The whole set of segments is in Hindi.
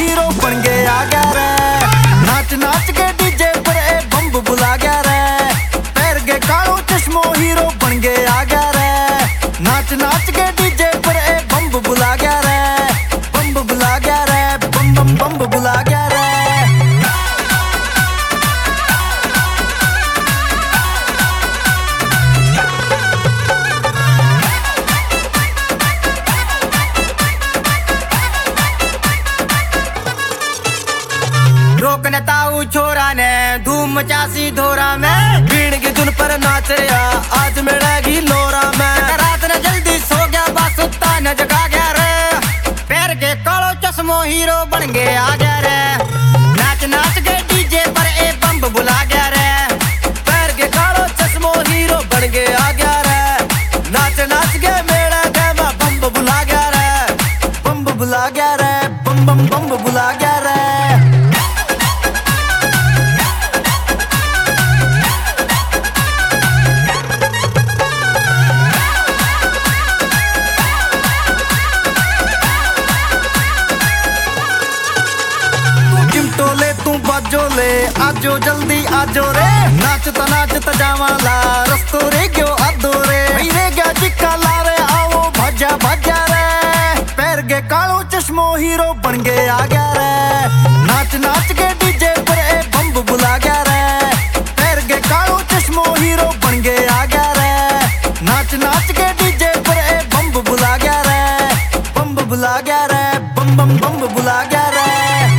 हीरो बन के आ गया रे। नाच नाच के डीजे पर ए बम बुला गया रे। पैर के कालो चश्मो हीरो बन के आ गया रे। नाच नाच के डीजे पर ए बम बुला गया रे। बम बुला गया रे, बम बम बम बुला गया रे। रोकने ताऊ छोरा ने धूम मचासी धोरा में। भीड़ की धुन पर नाच रहा आज मिलेगी लोरा में। रात ने जल्दी सो गया बासुत्ता ने जगा गया रे। पैर के कालो चश्मो हीरो बन के आ गया रे। नाच नाच के डीजे पर ए बम बुला गया रे। पैर के कालो चश्मो हीरो बन के आ गया रे। नाच नाच के मेरा गैमा बम बुला गया रे। बम बुला गया रे, बम बम बम बुला गया रे। बाजो ले आजो जल्दी आजो रे। नाचता जावाला रस्तो रे क्यों आदो रे। रे क्या चिक्का ला रे आओ भजा भजा रे। पैर के कालो चश्मो हीरो बन के आ गया रे। नाच नाच के डीजे पर ए बम बुला गया रे। पैर के कालो चश्मो हीरो बन के आ गया रे। नाच नाच के डीजे पर ए बम बुला गया रे। बम बुला गया रे, बम बम बम बुला गया रे।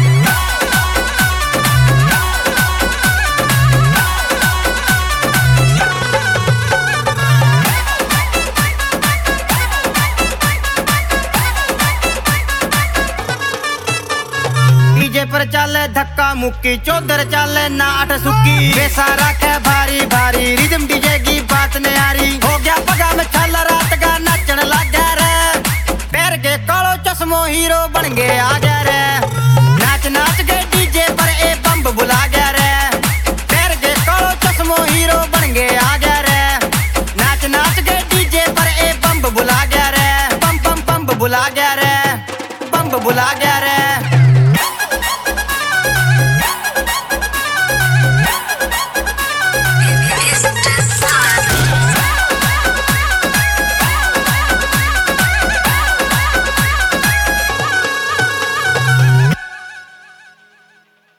पर चले धक्का मुक्की चौधर चले नाट सुक्की। पैसा रखे भारी भारी रिदम डीजे की बात न्यारी। हो गया पगा में छल रात का नचन लग गया रे। पैर के कालो चश्मो हीरो बन के आ गया रे। नाच नाच के डीजे पर ए बम बुला गया रे। पैर के कालो चश्मो हीरो बन के आ गया रे। नाच नाच के डीजे पर ए बम बुला गया रे। बम बम बम बुला गया रे। बम बुला